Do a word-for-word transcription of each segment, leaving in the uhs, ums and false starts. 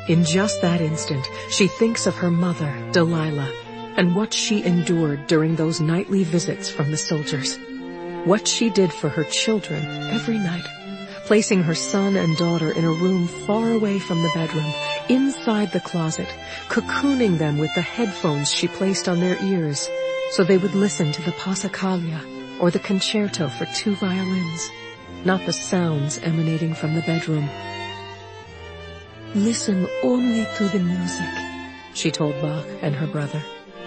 In just that instant, she thinks of her mother, Delilah, and what she endured during those nightly visits from the soldiers. What she did for her children every night, placing her son and daughter in a room far away from the bedroom, inside the closet, cocooning them with the headphones she placed on their ears so they would listen to the Passacaglia or the concerto for two violins, not the sounds emanating from the bedroom. "Listen only to the music," she told Bach and her brother.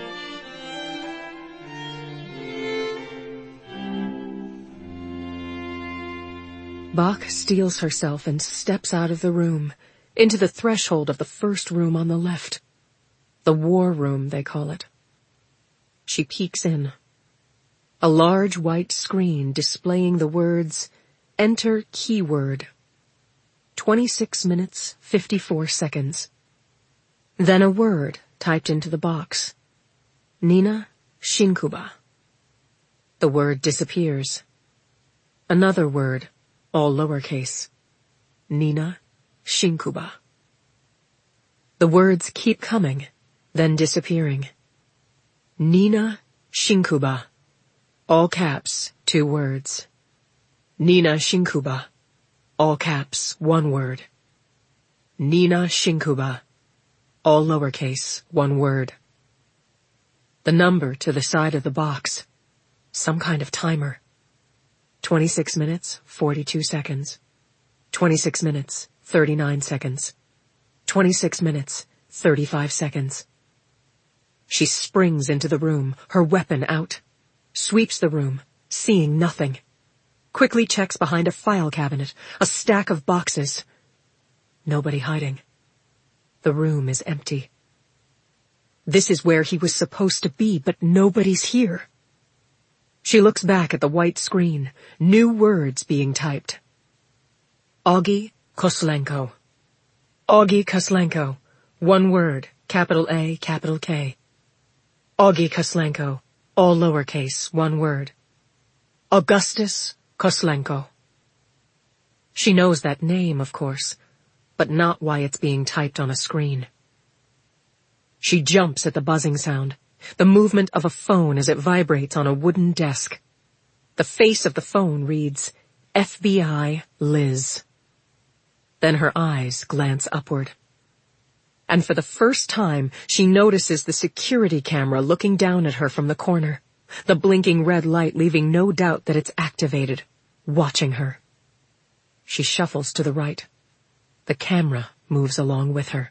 Bach steels herself and steps out of the room, into the threshold of the first room on the left. The war room, they call it. She peeks in. A large white screen displaying the words, "Enter keyword." twenty-six minutes, fifty-four seconds. Then a word typed into the box. Nina Shinkuba. The word disappears. Another word, all lowercase. Nina Shinkuba. The words keep coming, then disappearing. Nina Shinkuba. All caps, two words. Nina Shinkuba. All caps, one word. Nina Shinkuba. All lowercase, one word. The number to the side of the box. Some kind of timer. twenty-six minutes, forty-two seconds. twenty-six minutes, thirty-nine seconds. twenty-six minutes, thirty-five seconds. She springs into the room, her weapon out. Sweeps the room, seeing nothing. Quickly checks behind a file cabinet, a stack of boxes. Nobody hiding. The room is empty. This is where he was supposed to be, but nobody's here. She looks back at the white screen, new words being typed. Augie Koslenko. Augie Koslenko. One word, capital A, capital K. Augie Koslenko. All lowercase, one word. Augustus Koslenko. She knows that name, of course, but not why it's being typed on a screen. She jumps at the buzzing sound, the movement of a phone as it vibrates on a wooden desk. The face of the phone reads, F B I Liz. Then her eyes glance upward. And for the first time, she notices the security camera looking down at her from the corner, the blinking red light leaving no doubt that it's activated, watching her. She shuffles to the right. The camera moves along with her.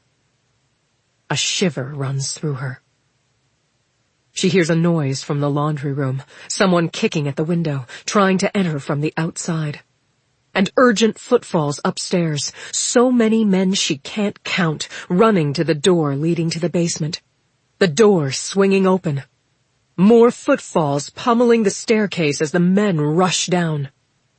A shiver runs through her. She hears a noise from the laundry room, someone kicking at the window, trying to enter from the outside. And urgent footfalls upstairs, so many men she can't count, running to the door leading to the basement. The door swinging open. More footfalls pummeling the staircase as the men rush down.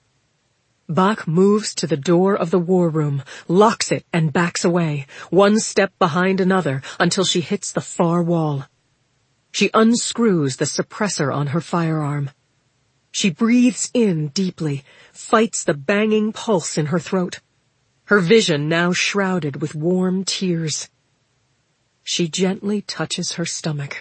Bach moves to the door of the war room, locks it and backs away, one step behind another until she hits the far wall. She unscrews the suppressor on her firearm. She breathes in deeply, fights the banging pulse in her throat, her vision now shrouded with warm tears. She gently touches her stomach.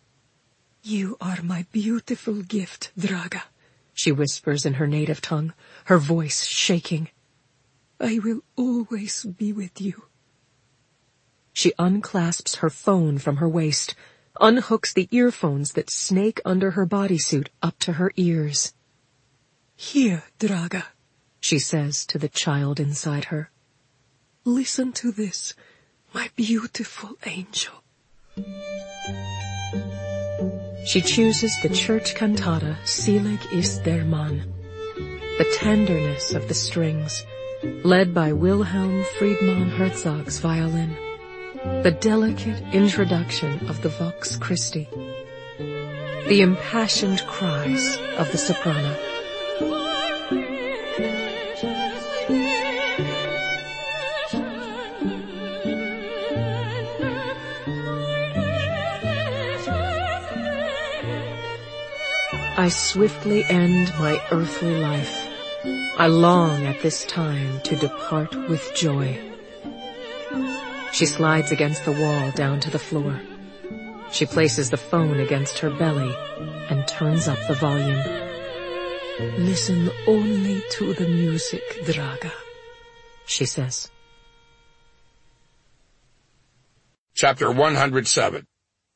"You are my beautiful gift, Draga," she whispers in her native tongue, her voice shaking. "I will always be with you." She unclasps her phone from her waist, unhooks the earphones that snake under her bodysuit up to her ears. "Here, Draga," she says to the child inside her. "Listen to this, my beautiful angel." She chooses the church cantata Selig ist der Mann, the tenderness of the strings, led by Wilhelm Friedmann Herzog's violin, the delicate introduction of the Vox Christi, the impassioned cries of the soprano. I swiftly end my earthly life. I long at this time to depart with joy. She slides against the wall down to the floor. She places the phone against her belly and turns up the volume. "Listen only to the music, Draga," she says. Chapter one hundred seven.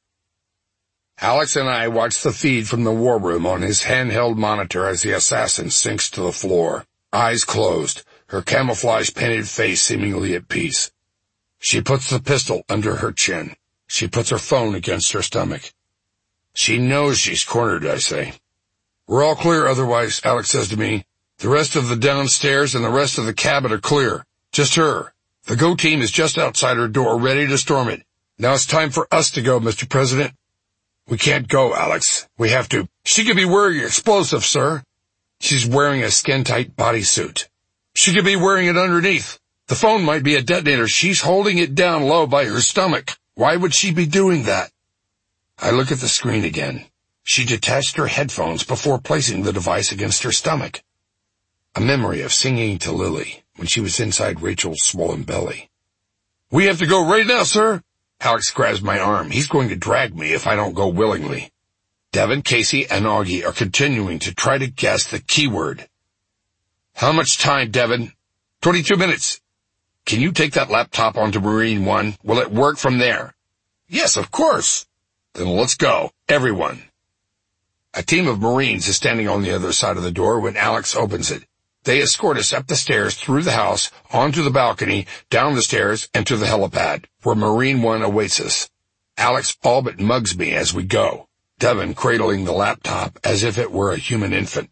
Alex and I watch the feed from the war room on his handheld monitor as the assassin sinks to the floor, eyes closed, her camouflage-painted face seemingly at peace. She puts the pistol under her chin. She puts her phone against her stomach. She knows she's cornered, I say. "We're all clear otherwise," Alex says to me. "The rest of the downstairs and the rest of the cabin are clear. Just her. The Go team is just outside her door, ready to storm it. Now it's time for us to go, Mister President." "We can't go, Alex. We have to." "She could be wearing explosives, sir." "She's wearing a skin-tight bodysuit." "She could be wearing it underneath. The phone might be a detonator. She's holding it down low by her stomach. Why would she be doing that?" I look at the screen again. She detached her headphones before placing the device against her stomach. A memory of singing to Lily when she was inside Rachel's swollen belly. "We have to go right now, sir." Alex grabs my arm. He's going to drag me if I don't go willingly. Devin, Casey, and Augie are continuing to try to guess the keyword. "How much time, Devin?" Twenty-two minutes. "Can you take that laptop onto Marine One? Will it work from there?" "Yes, of course." "Then let's go, everyone." A team of Marines is standing on the other side of the door when Alex opens it. They escort us up the stairs, through the house, onto the balcony, down the stairs, and to the helipad, where Marine One awaits us. Alex all but mugs me as we go, Devin cradling the laptop as if it were a human infant.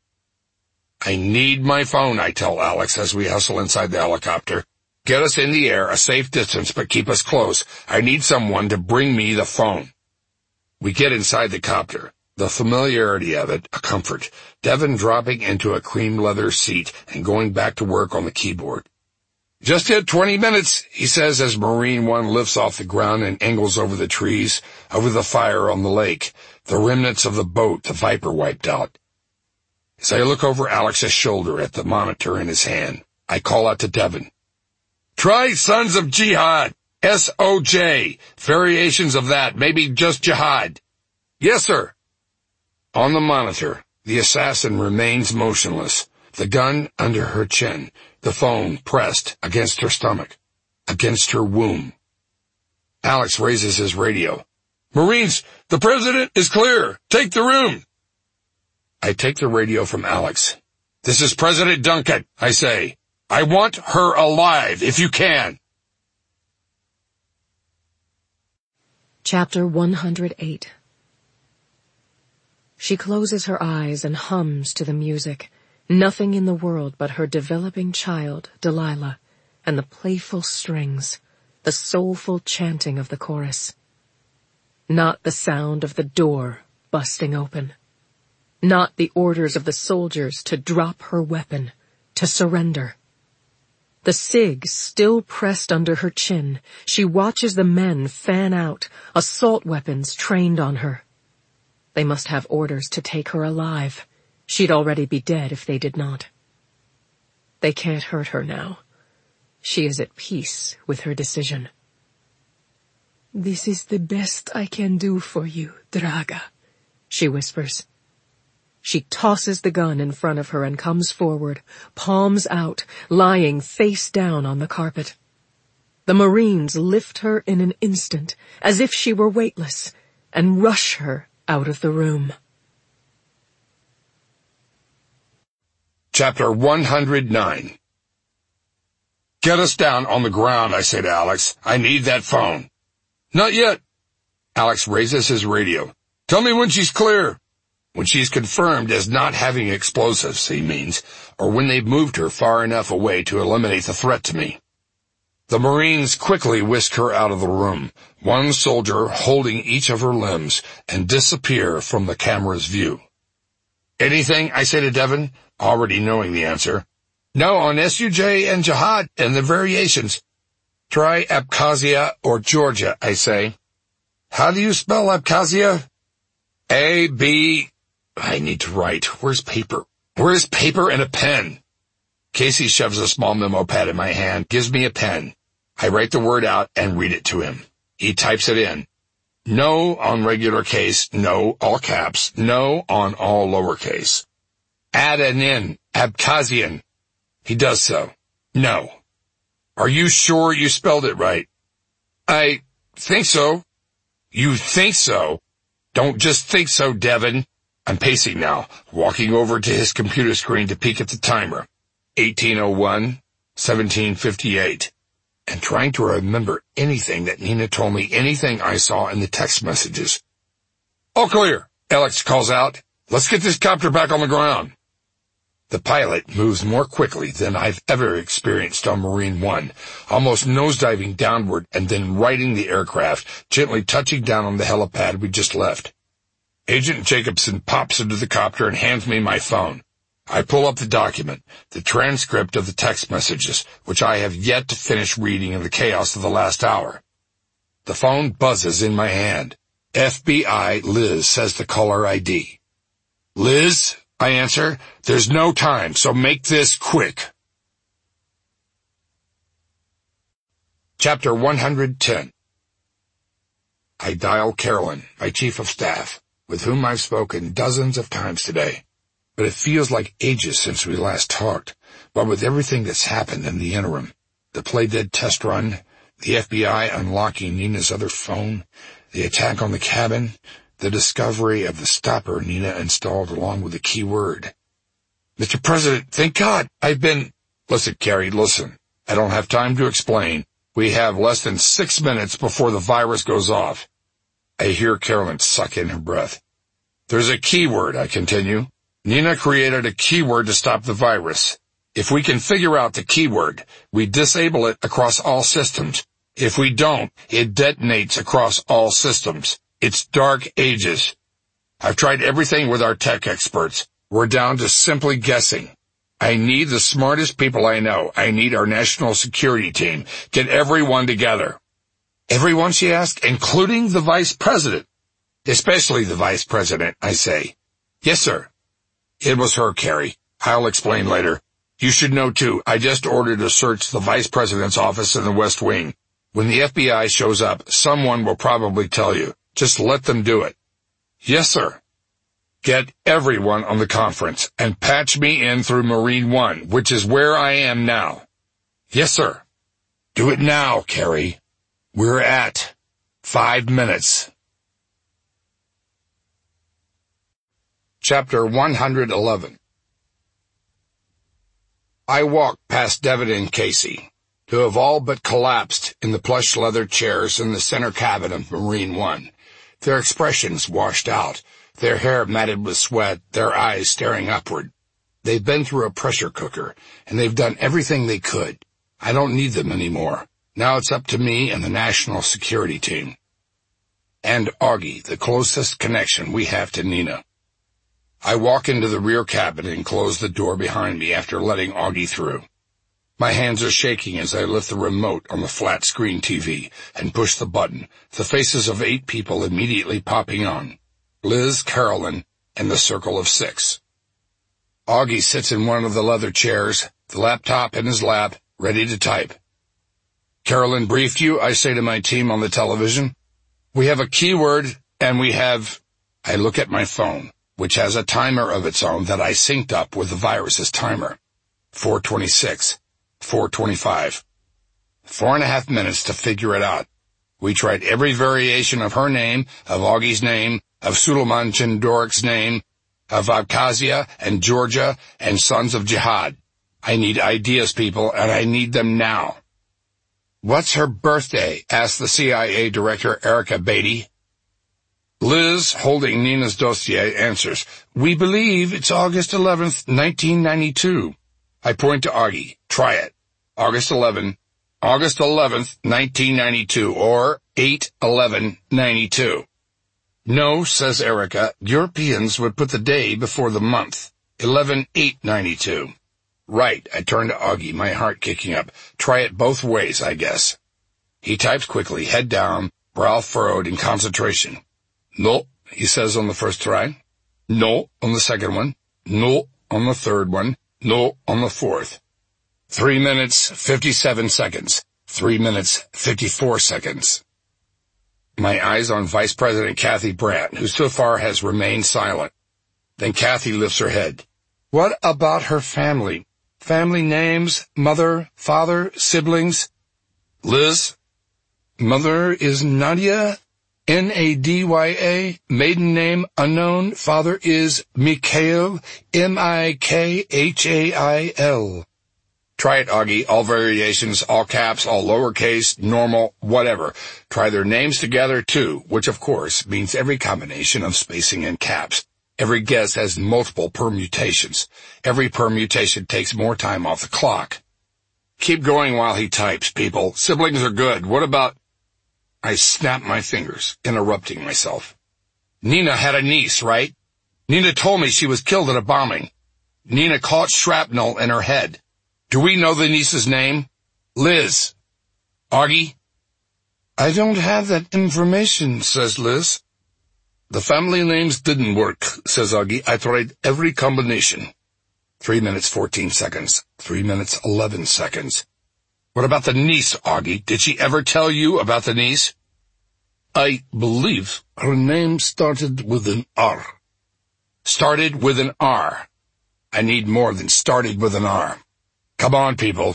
"I need my phone," I tell Alex as we hustle inside the helicopter. "Get us in the air, a safe distance, but keep us close. I need someone to bring me the phone." We get inside the copter. The familiarity of it, a comfort. Devin dropping into a cream leather seat and going back to work on the keyboard. "Just hit twenty minutes, he says as Marine One lifts off the ground and angles over the trees, over the fire on the lake, the remnants of the boat the Viper wiped out. As I look over Alex's shoulder at the monitor in his hand, I call out to Devin. "Try Sons of Jihad, S O J, variations of that, maybe just Jihad." "Yes, sir." On the monitor, the assassin remains motionless, the gun under her chin, the phone pressed against her stomach, against her womb. Alex raises his radio. "Marines, the president is clear. Take the room." I take the radio from Alex. "This is President Duncan," I say. "I want her alive, if you can." Chapter one hundred eight. She closes her eyes and hums to the music, nothing in the world but her developing child, Delilah, and the playful strings, the soulful chanting of the chorus. Not the sound of the door busting open. Not the orders of the soldiers to drop her weapon, to surrender. The cig still pressed under her chin, she watches the men fan out, assault weapons trained on her. They must have orders to take her alive. She'd already be dead if they did not. They can't hurt her now. She is at peace with her decision. "This is the best I can do for you, Draga," she whispers. She tosses the gun in front of her and comes forward, palms out, lying face down on the carpet. The Marines lift her in an instant, as if she were weightless, and rush her out of the room. Chapter one hundred nine. "Get us down on the ground," I say to Alex. "I need that phone." "Not yet." Alex raises his radio. "Tell me when she's clear." "When she's confirmed as not having explosives," he means, "or when they've moved her far enough away to eliminate the threat to me." The Marines quickly whisk her out of the room, one soldier holding each of her limbs, and disappear from the camera's view. "Anything?" I say to Devin, already knowing the answer. "No, on S U J and Jihad and the variations." "Try Abkhazia or Georgia," I say. "How do you spell Abkhazia?" A, B... I need to write. Where's paper? Where's paper and a pen? Casey shoves a small memo pad in my hand, gives me a pen. I write the word out and read it to him. He types it in. No on regular case, no, all caps, no on all lowercase. Add an in, Abkhazian. He does so. No. Are you sure you spelled it right? I think so. You think so? Don't just think so, Devin. I'm pacing now, walking over to his computer screen to peek at the timer. eighteen oh one, seventeen fifty-eight. And trying to remember anything that Nina told me, anything I saw in the text messages. All clear, Alex calls out. Let's get this copter back on the ground. The pilot moves more quickly than I've ever experienced on Marine One, almost nosediving downward and then righting the aircraft, gently touching down on the helipad we just left. Agent Jacobson pops into the copter and hands me my phone. I pull up the document, the transcript of the text messages, which I have yet to finish reading in the chaos of the last hour. The phone buzzes in my hand. F B I Liz says the caller I D. Liz, I answer, there's no time, so make this quick. Chapter one hundred ten. I dial Carolyn, my chief of staff, with whom I've spoken dozens of times today. But it feels like ages since we last talked. But with everything that's happened in the interim, the Playdead test run, the F B I unlocking Nina's other phone, the attack on the cabin, the discovery of the stopper Nina installed along with the keyword. Mister President, thank God, I've been... Listen, Carrie, listen. I don't have time to explain. We have less than six minutes before the virus goes off. I hear Carolyn suck in her breath. There's a keyword, I continue. Nina created a keyword to stop the virus. If we can figure out the keyword, we disable it across all systems. If we don't, it detonates across all systems. It's dark ages. I've tried everything with our tech experts. We're down to simply guessing. I need the smartest people I know. I need our national security team. Get everyone together. Everyone, she asked, including the vice president. Especially the vice president, I say. Yes, sir. It was her, Carrie. I'll explain later. You should know, too, I just ordered a search of the vice president's office in the West Wing. When the F B I shows up, someone will probably tell you. Just let them do it. Yes, sir. Get everyone on the conference and patch me in through Marine One, which is where I am now. Yes, sir. Do it now, Carrie. We're at five minutes. Chapter one hundred eleven. I walk past Devin and Casey, who have all but collapsed in the plush leather chairs in the center cabin of Marine One, their expressions washed out, their hair matted with sweat, their eyes staring upward. They've been through a pressure cooker, and they've done everything they could. I don't need them anymore. Now it's up to me and the national security team. And Augie, the closest connection we have to Nina. I walk into the rear cabin and close the door behind me after letting Augie through. My hands are shaking as I lift the remote on the flat-screen T V and push the button, the faces of eight people immediately popping on. Liz, Carolyn, and the circle of six. Augie sits in one of the leather chairs, the laptop in his lap, ready to type. Carolyn briefed you, I say to my team on the television. We have a keyword, and we have... I look at my phone, which has a timer of its own that I synced up with the virus's timer. four twenty-six, four twenty-five. Four and a half minutes to figure it out. We tried every variation of her name, of Augie's name, of Suleiman Chindorik's name, of Abkhazia and Georgia and Sons of Jihad. I need ideas, people, and I need them now. What's her birthday? Asked the C I A director, Erica Beatty. Liz, holding Nina's dossier, answers, We believe it's August eleventh, nineteen ninety-two. I point to Augie. Try it. August eleventh, August eleventh, nineteen ninety-two, or eight eleven ninety-two. No, says Erica, Europeans would put the day before the month. eleven eight ninety-two. Right, I turn to Augie, my heart kicking up. Try it both ways, I guess. He types quickly, head down, brow furrowed in concentration. No, he says on the first try. No, on the second one. No, on the third one. No, on the fourth. Three minutes, fifty-seven seconds. Three minutes, fifty-four seconds. My eyes on Vice President Kathy Brandt, who so far has remained silent. Then Kathy lifts her head. What about her family? Family names, mother, father, siblings? Liz? Mother is Nadia, N A D Y A, maiden name unknown, father is Mikhail, M I K H A I L. Try it, Augie, all variations, all caps, all lowercase, normal, whatever. Try their names together, too, which, of course, means every combination of spacing and caps. Every guess has multiple permutations. Every permutation takes more time off the clock. Keep going while he types, people. Siblings are good. What about... I snap my fingers, interrupting myself. Nina had a niece, right? Nina told me she was killed in a bombing. Nina caught shrapnel in her head. Do we know the niece's name? Liz. Augie? I don't have that information, says Liz. The family names didn't work, says Augie. I tried every combination. Three minutes, fourteen seconds. Three minutes, eleven seconds. What about the niece, Augie? Did she ever tell you about the niece? I believe her name started with an R. Started with an R. I need more than started with an R. Come on, people.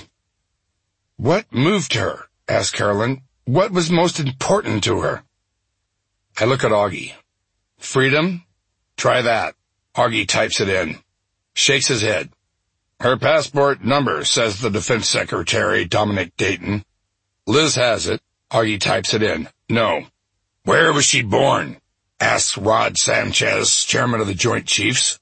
What moved her? Asked Carolyn. What was most important to her? I look at Augie. Freedom? Try that. Augie types it in. Shakes his head. Her passport number, says the Defense Secretary, Dominic Dayton. Liz has it. Augie types it in. No. Where was she born? Asks Rod Sanchez, chairman of the Joint Chiefs.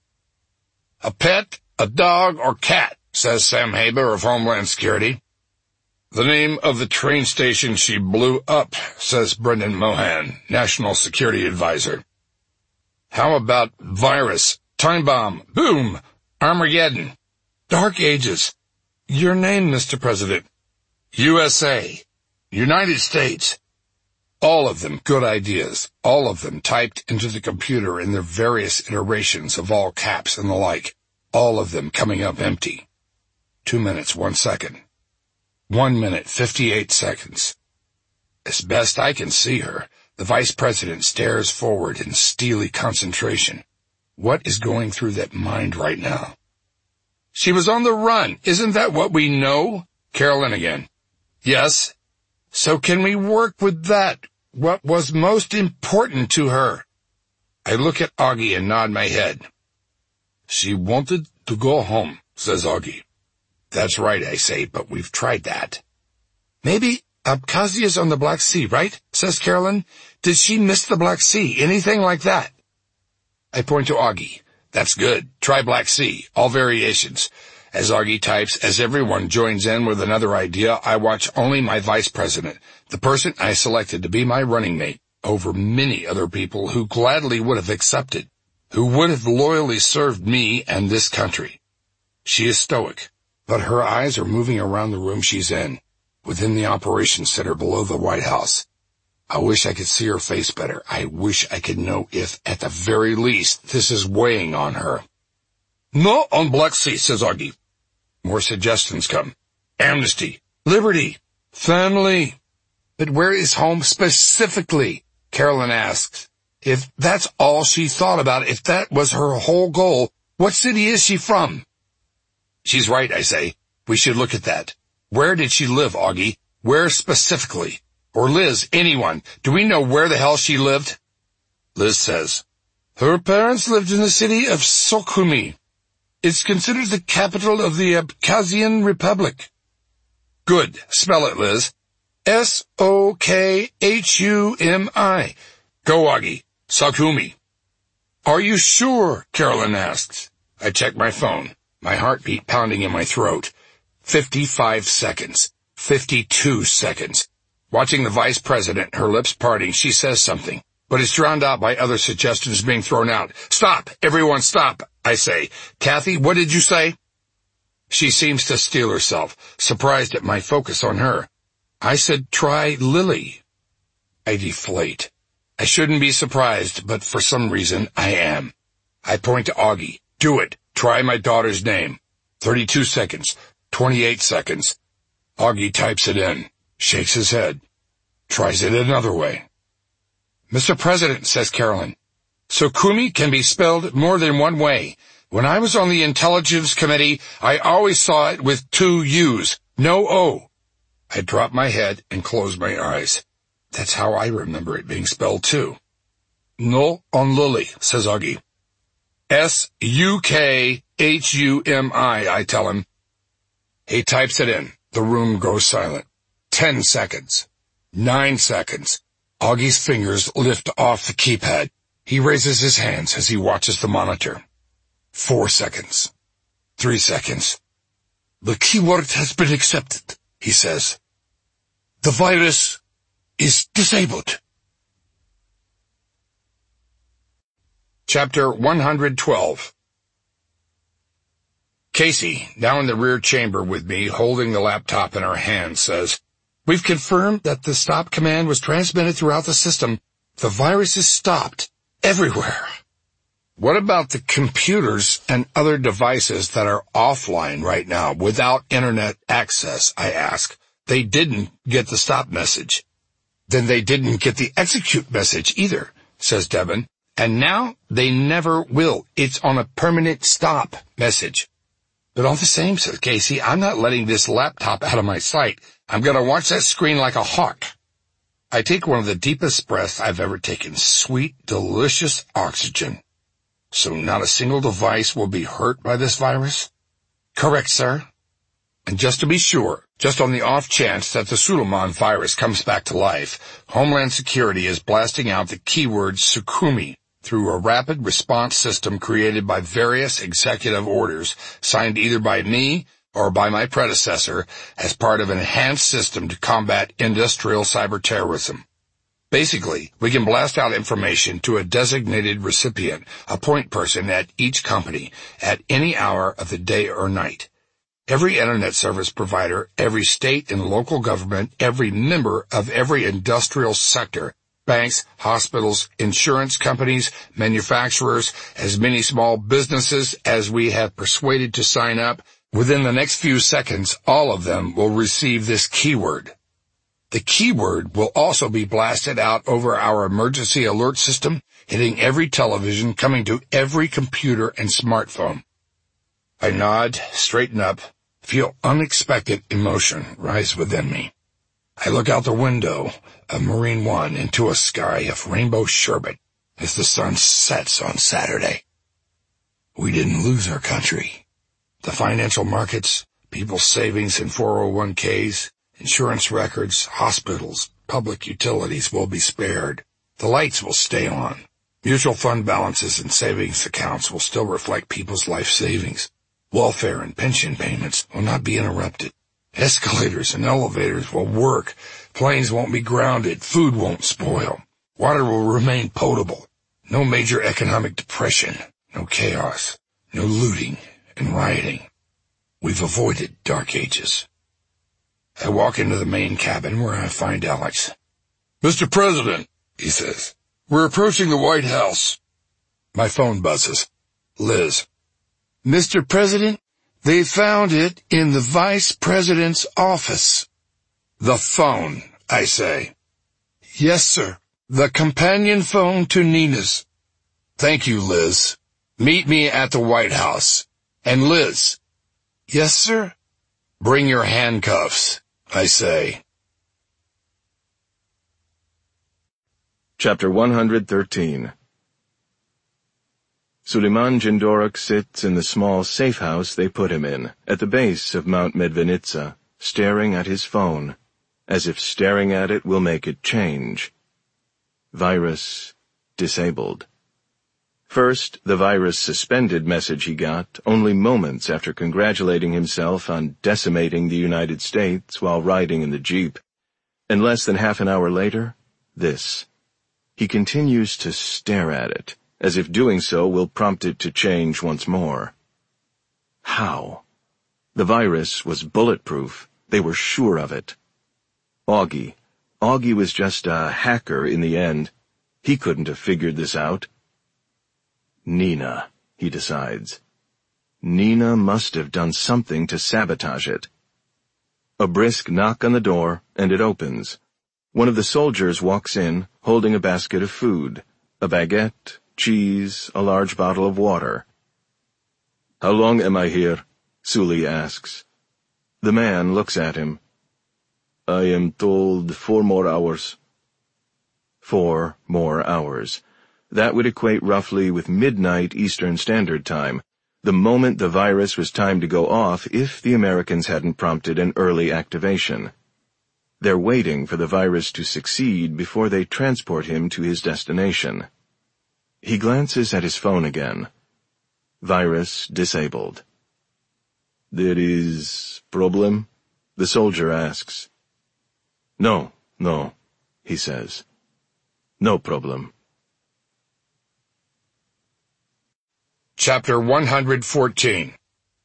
A pet, a dog, or cat, says Sam Haber of Homeland Security. The name of the train station she blew up, says Brendan Mohan, National Security Advisor. How about virus, time bomb, boom, Armageddon, Dark Ages? Your name, Mister President. U S A, United States. All of them good ideas, all of them typed into the computer in their various iterations of all caps and the like, all of them coming up empty. Two minutes, one second. One minute, fifty-eight seconds. As best I can see her, the Vice President stares forward in steely concentration. What is going through that mind right now? She was on the run. Isn't that what we know? Carolyn again. Yes. So can we work with that? What was most important to her? I look at Augie and nod my head. She wanted to go home, says Augie. That's right, I say, but we've tried that. Maybe Abkhazia's on the Black Sea, right? Says Carolyn. Did she miss the Black Sea? Anything like that? I point to Augie. That's good. Try Black Sea. All variations. As Augie types, as everyone joins in with another idea, I watch only my vice president, the person I selected to be my running mate, over many other people who gladly would have accepted, who would have loyally served me and this country. She is stoic, but her eyes are moving around the room she's in, within the operations center below the White House. I wish I could see her face better. I wish I could know if, at the very least, this is weighing on her. No on Black Sea, says Augie. More suggestions come. Amnesty, liberty, family. But where is home specifically? Carolyn asks. If that's all she thought about, if that was her whole goal, what city is she from? She's right, I say. We should look at that. Where did she live, Augie? Where specifically? Or Liz, anyone. Do we know where the hell she lived? Liz says, her parents lived in the city of Sukhumi. It's considered the capital of the Abkhazian Republic. Good. Spell it, Liz. S O K H U M I. Go, Augie. Sukhumi. Are you sure? Carolyn asks. I check my phone, my heartbeat pounding in my throat. Fifty-five seconds. Fifty-two seconds. Watching the vice president, her lips parting, she says something, but it's drowned out by other suggestions being thrown out. Stop! Everyone stop! I say. Kathy, what did you say? She seems to steel herself, surprised at my focus on her. I said try Lily. I deflate. I shouldn't be surprised, but for some reason I am. I point to Augie. Do it. Try my daughter's name. Thirty-two seconds. Twenty-eight seconds. Augie types it in. Shakes his head. Tries it another way. Mister President, says Carolyn, Sukhumi can be spelled more than one way. When I was on the Intelligence Committee, I always saw it with two U's, no O. I dropped my head and closed my eyes. That's how I remember it being spelled, too. No on Lily, says Augie. S U K H U M I, I tell him. He types it in. The room goes silent. Ten seconds. Nine seconds. Augie's fingers lift off the keypad. He raises his hands as he watches the monitor. Four seconds. Three seconds. The keyword has been accepted, he says. The virus is disabled. Chapter one hundred twelve. Casey, now in the rear chamber with me, holding the laptop in her hand, says, We've confirmed that the stop command was transmitted throughout the system. The virus is stopped everywhere. What about the computers and other devices that are offline right now without internet access, I ask. They didn't get the stop message. Then they didn't get the execute message either, says Devin. And now they never will. It's on a permanent stop message. But all the same, says Casey, I'm not letting this laptop out of my sight. I'm going to watch that screen like a hawk. I take one of the deepest breaths I've ever taken. Sweet, delicious oxygen. So not a single device will be hurt by this virus? Correct, sir. And just to be sure, just on the off chance that the Suleiman virus comes back to life, Homeland Security is blasting out the keyword Sukhumi through a rapid response system created by various executive orders signed either by me or by my predecessor as part of an enhanced system to combat industrial cyber terrorism. Basically, we can blast out information to a designated recipient, a point person at each company, at any hour of the day or night. Every internet service provider, every state and local government, every member of every industrial sector, banks, hospitals, insurance companies, manufacturers, as many small businesses as we have persuaded to sign up, within the next few seconds, all of them will receive this keyword. The keyword will also be blasted out over our emergency alert system, hitting every television, coming to every computer and smartphone. I nod, straighten up, feel unexpected emotion rise within me. I look out the window of Marine One into a sky of rainbow sherbet as the sun sets on Saturday. We didn't lose our country. The financial markets, people's savings in four oh one k's, insurance records, hospitals, public utilities will be spared. The lights will stay on. Mutual fund balances and savings accounts will still reflect people's life savings. Welfare and pension payments will not be interrupted. Escalators and elevators will work. Planes won't be grounded. Food won't spoil. Water will remain potable. No major economic depression. No chaos. No looting and rioting. We've avoided dark ages. I walk into the main cabin where I find Alex. Mister President, he says, we're approaching the White House. My phone buzzes. Liz. Mister President, they found it in the Vice President's office. The phone, I say. Yes, sir. The companion phone to Nina's. Thank you, Liz. Meet me at the White House. And Liz. Yes, sir. Bring your handcuffs, I say. Chapter one hundred thirteen. Suleiman Jindoruk sits in the small safe house they put him in, at the base of Mount Medveditsa, staring at his phone, as if staring at it will make it change. Virus disabled. First, the virus suspended message he got only moments after congratulating himself on decimating the United States while riding in the Jeep. And less than half an hour later, this. He continues to stare at it, as if doing so will prompt it to change once more. How? The virus was bulletproof. They were sure of it. Augie. Augie was just a hacker in the end. He couldn't have figured this out. Nina, he decides. Nina must have done something to sabotage it. A brisk knock on the door, and it opens. One of the soldiers walks in, holding a basket of food, a baguette, cheese, a large bottle of water. "How long am I here?" Sully asks. The man looks at him. "I am told four more hours." Four more hours. That would equate roughly with midnight Eastern Standard Time, the moment the virus was timed to go off if the Americans hadn't prompted an early activation. They're waiting for the virus to succeed before they transport him to his destination. He glances at his phone again. Virus disabled. "There is problem?" the soldier asks. No, no, he says. "No problem." Chapter one hundred fourteen.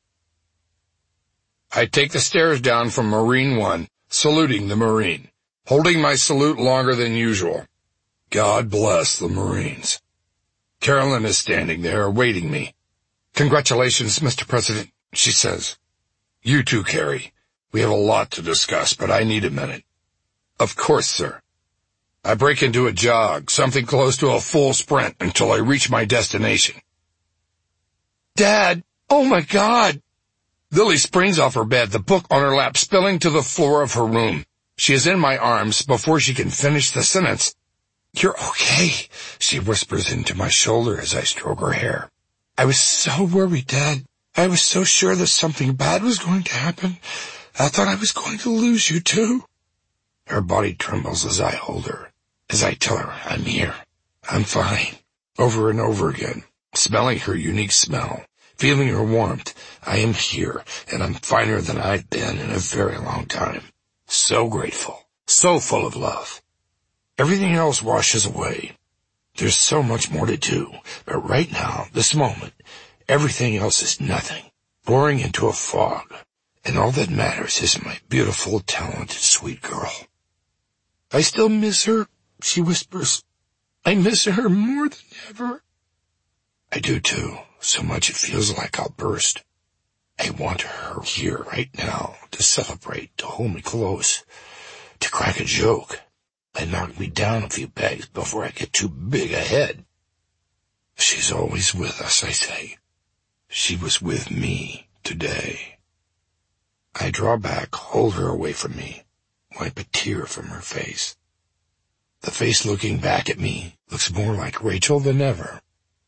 I take the stairs down from Marine One, saluting the Marine, holding my salute longer than usual. God bless the Marines. Carolyn is standing there, awaiting me. "Congratulations, Mister President," she says. "You too, Carrie. We have a lot to discuss, but I need a minute." "Of course, sir." I break into a jog, something close to a full sprint, until I reach my destination. "Dad! Oh my God!" Lily springs off her bed, the book on her lap spilling to the floor of her room. She is in my arms before she can finish the sentence. "You're okay," she whispers into my shoulder as I stroke her hair. "I was so worried, Dad. I was so sure that something bad was going to happen. I thought I was going to lose you, too." Her body trembles as I hold her, as I tell her I'm here. I'm fine. Over and over again, smelling her unique smell, feeling her warmth. I am here, and I'm finer than I've been in a very long time. So grateful, so full of love. Everything else washes away. There's so much more to do, but right now, this moment, everything else is nothing, blurring into a fog, and all that matters is my beautiful, talented, sweet girl. "I still miss her," she whispers. "I miss her more than ever." I do too, so much it feels like I'll burst. I want her here right now to celebrate, to hold me close, to crack a joke, and knock me down a few pegs before I get too big ahead. She's always with us, I say. She was with me today. I draw back, hold her away from me, wipe a tear from her face. The face looking back at me looks more like Rachel than ever.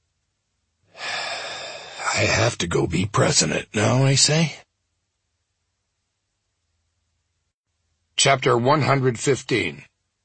I have to go be president now, I say. Chapter one hundred fifteen.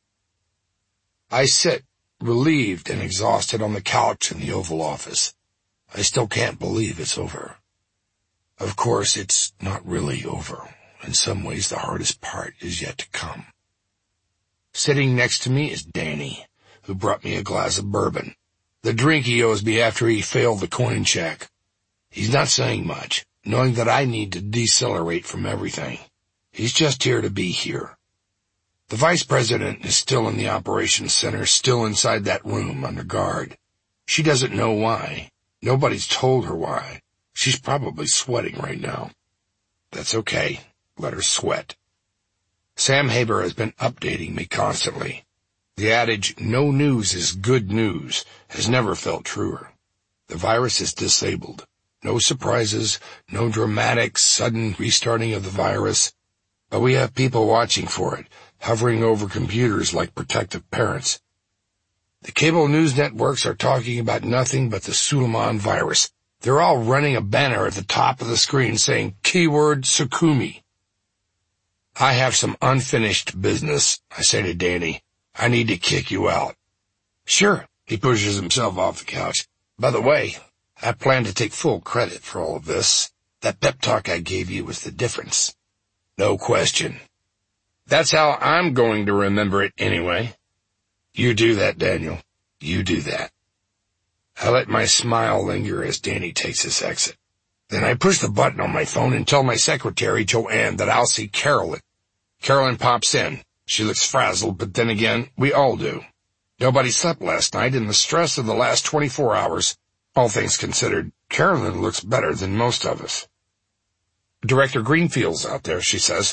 I sit, relieved and exhausted on the couch in the Oval Office. I still can't believe it's over. Of course, it's not really over. In some ways, the hardest part is yet to come. Sitting next to me is Danny, who brought me a glass of bourbon, the drink he owes me after he failed the coin check. He's not saying much, knowing that I need to decelerate from everything. He's just here to be here. The vice president is still in the operations center, still inside that room under guard. She doesn't know why. Nobody's told her why. She's probably sweating right now. That's okay. Let her sweat. Sam Haber has been updating me constantly. The adage, no news is good news, has never felt truer. The virus is disabled. No surprises, no dramatic, sudden restarting of the virus. But we have people watching for it, hovering over computers like protective parents. The cable news networks are talking about nothing but the Suleiman virus. They're all running a banner at the top of the screen saying, keyword Sukumi. I have some unfinished business, I say to Danny. I need to kick you out. Sure, he pushes himself off the couch. By the way, I plan to take full credit for all of this. That pep talk I gave you was the difference. No question. That's how I'm going to remember it anyway. You do that, Daniel. You do that. I let my smile linger as Danny takes his exit. Then I push the button on my phone and tell my secretary, Joanne, that I'll see Carolyn. Carolyn pops in. She looks frazzled, but then again, we all do. Nobody slept last night, and the stress of the last twenty-four hours, all things considered, Carolyn looks better than most of us. Director Greenfield's out there, she says.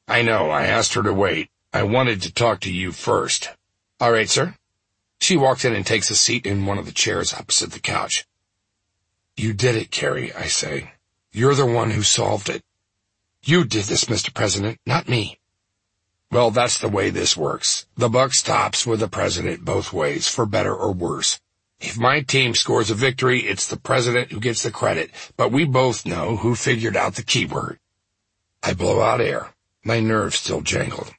I know, I asked her to wait. I wanted to talk to you first. All right, sir. She walks in and takes a seat in one of the chairs opposite the couch. You did it, Carrie, I say. You're the one who solved it. You did this, Mister President, not me. Well, that's the way this works. The buck stops with the president both ways, for better or worse. If my team scores a victory, it's the president who gets the credit, but we both know who figured out the keyword. I blow out air. My nerves still jangled.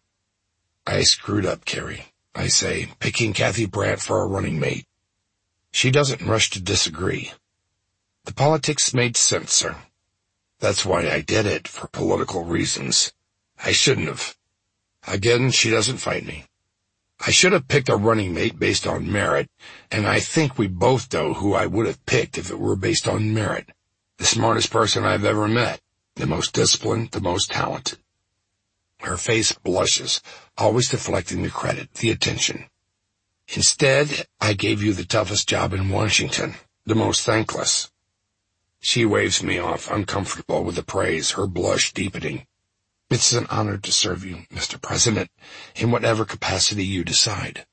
I screwed up, Carrie, I say, picking Kathy Brandt for a running mate. She doesn't rush to disagree. The politics made sense, sir. That's why I did it, for political reasons. I shouldn't have. Again, she doesn't fight me. I should have picked a running mate based on merit, and I think we both know who I would have picked if it were based on merit. The smartest person I've ever met, the most disciplined, the most talented. Her face blushes, always deflecting the credit, the attention. Instead, I gave you the toughest job in Washington, the most thankless. She waves me off, uncomfortable with the praise, her blush deepening. It's an honor to serve you, Mister President, in whatever capacity you decide.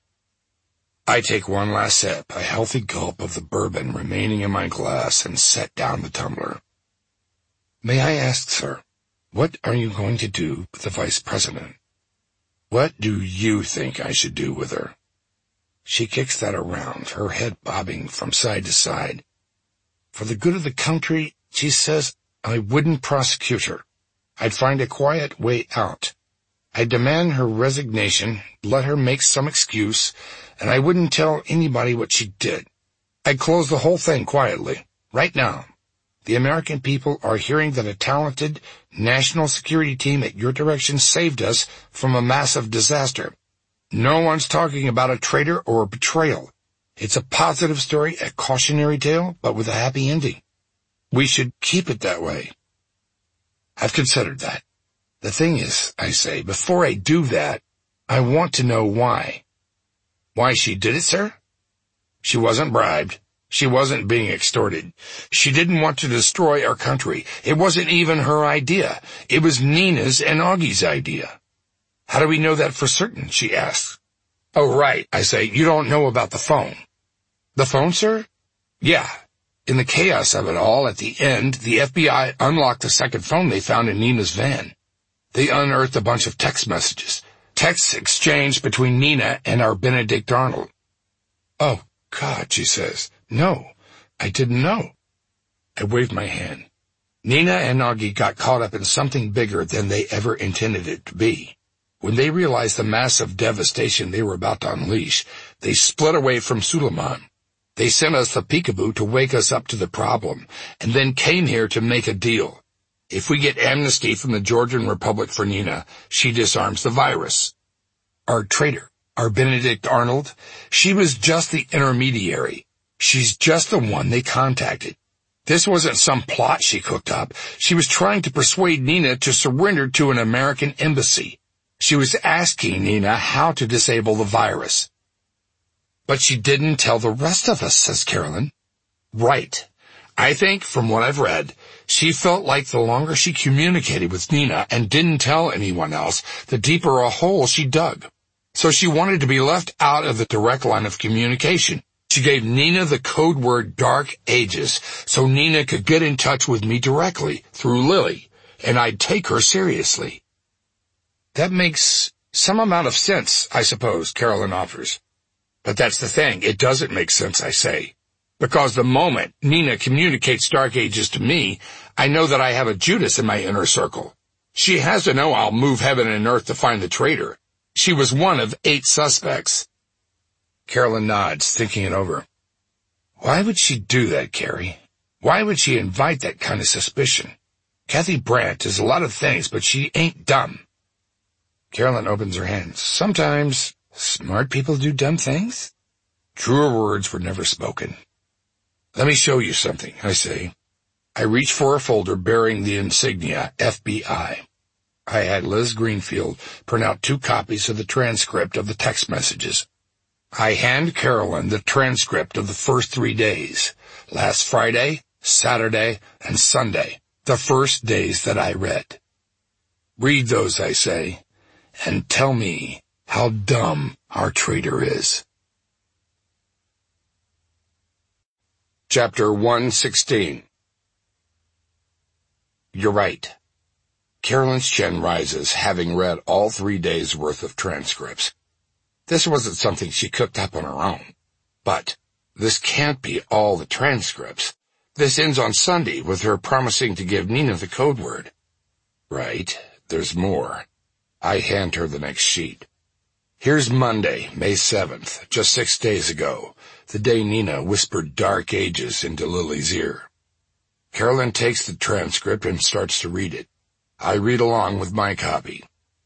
I take one last sip, a healthy gulp of the bourbon remaining in my glass, and set down the tumbler. May I ask, sir, what are you going to do with the Vice President? What do you think I should do with her? She kicks that around, her head bobbing from side to side. For the good of the country, she says, I wouldn't prosecute her. I'd find a quiet way out. I'd demand her resignation, let her make some excuse, and I wouldn't tell anybody what she did. I'd close the whole thing quietly, right now. The American people are hearing that a talented national security team at your direction saved us from a massive disaster. No one's talking about a traitor or a betrayal. It's a positive story, a cautionary tale, but with a happy ending. We should keep it that way. I've considered that. The thing is, I say, before I do that, I want to know why. Why she did it, sir? She wasn't bribed. She wasn't being extorted. She didn't want to destroy our country. It wasn't even her idea. It was Nina's and Augie's idea. How do we know that for certain? She asks. Oh, right, I say, you don't know about the phone. The phone, sir? Yeah. In the chaos of it all, at the end, the F B I unlocked the second phone they found in Nina's van. They unearthed a bunch of text messages, texts exchanged between Nina and our Benedict Arnold. Oh, God, she says. No, I didn't know. I waved my hand. Nina and Augie got caught up in something bigger than they ever intended it to be. When they realized the massive devastation they were about to unleash, they split away from Suleiman. They sent us the peekaboo to wake us up to the problem, and then came here to make a deal. If we get amnesty from the Georgian Republic for Nina, she disarms the virus. Our traitor, our Benedict Arnold, she was just the intermediary. She's just the one they contacted. This wasn't some plot she cooked up. She was trying to persuade Nina to surrender to an American embassy. She was asking Nina how to disable the virus. But she didn't tell the rest of us, says Carolyn. Right. I think, from what I've read, she felt like the longer she communicated with Nina and didn't tell anyone else, the deeper a hole she dug. So she wanted to be left out of the direct line of communication. She gave Nina the code word Dark Ages so Nina could get in touch with me directly through Lily, and I'd take her seriously. That makes some amount of sense, I suppose, Carolyn offers. But that's the thing, it doesn't make sense, I say. Because the moment Nina communicates Dark Ages to me, I know that I have a Judas in my inner circle. She has to know I'll move heaven and earth to find the traitor. She was one of eight suspects. Carolyn nods, thinking it over. Why would she do that, Carrie? Why would she invite that kind of suspicion? Kathy Brandt is a lot of things, but she ain't dumb. Carolyn opens her hands. Sometimes smart people do dumb things. Truer words were never spoken. Let me show you something, I say. I reach for a folder bearing the insignia F B I. I had Liz Greenfield print out two copies of the transcript of the text messages. I hand Carolyn the transcript of the first three days, last Friday, Saturday, and Sunday, the first days that I read. Read those, I say, and tell me how dumb our traitor is. Chapter one sixteen. You're right. Carolyn's chin rises, having read all three days' worth of transcripts. This wasn't something she cooked up on her own. But this can't be all the transcripts. This ends on Sunday with her promising to give Nina the code word. Right, there's more. I hand her the next sheet. Here's Monday, May seventh, just six days ago, the day Nina whispered Dark Ages into Lily's ear. Carolyn takes the transcript and starts to read it. I read along with my copy.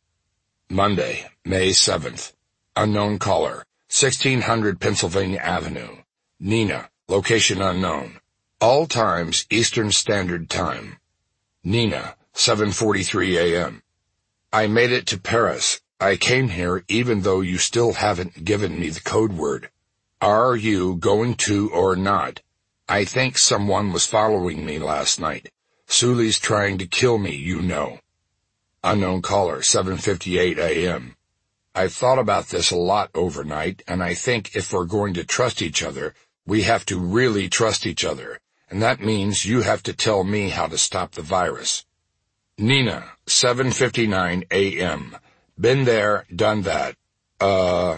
Monday, May seventh. Unknown caller, sixteen hundred Pennsylvania Avenue. Nina, location unknown. All times Eastern Standard Time. Nina, seven forty-three a m I made it to Paris. I came here even though you still haven't given me the code word. Are you going to or not? I think someone was following me last night. Sully's trying to kill me, you know. Unknown caller, seven fifty-eight a m I've thought about this a lot overnight, and I think if we're going to trust each other, we have to really trust each other, and that means you have to tell me how to stop the virus. Nina, seven fifty-nine a m Been there, done that. Uh,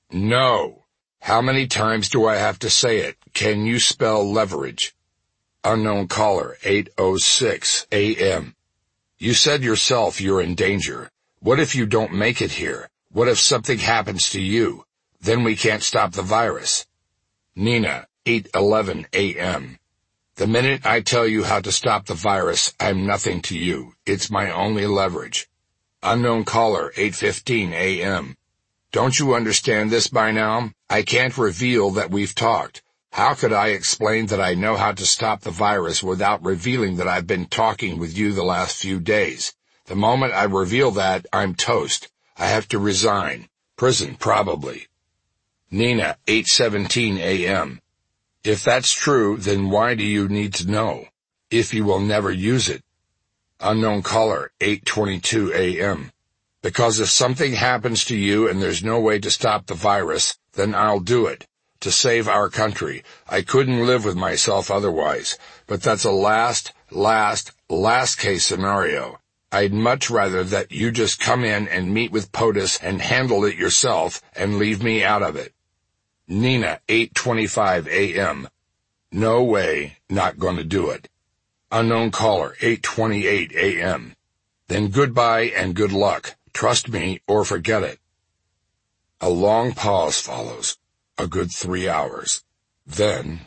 no. How many times do I have to say it? Can you spell leverage? Unknown caller, eight oh six a m You said yourself you're in danger. What if you don't make it here? What if something happens to you? Then we can't stop the virus. Nina, eight eleven a m The minute I tell you how to stop the virus, I'm nothing to you. It's my only leverage. Unknown caller, eight fifteen a m Don't you understand this by now? I can't reveal that we've talked. How could I explain that I know how to stop the virus without revealing that I've been talking with you the last few days? The moment I reveal that, I'm toast. I have to resign. Prison, probably. Nina, eight seventeen a m If that's true, then why do you need to know? If you will never use it. Unknown caller, eight twenty-two a m Because if something happens to you and there's no way to stop the virus, then I'll do it. To save our country. I couldn't live with myself otherwise. But that's a last, last, last case scenario. I'd much rather that you just come in and meet with POTUS and handle it yourself and leave me out of it. Nina, eight twenty-five a m No way, not gonna do it. Unknown caller, eight twenty-eight a m Then goodbye and good luck. Trust me or forget it. A long pause follows. A good three hours. Then,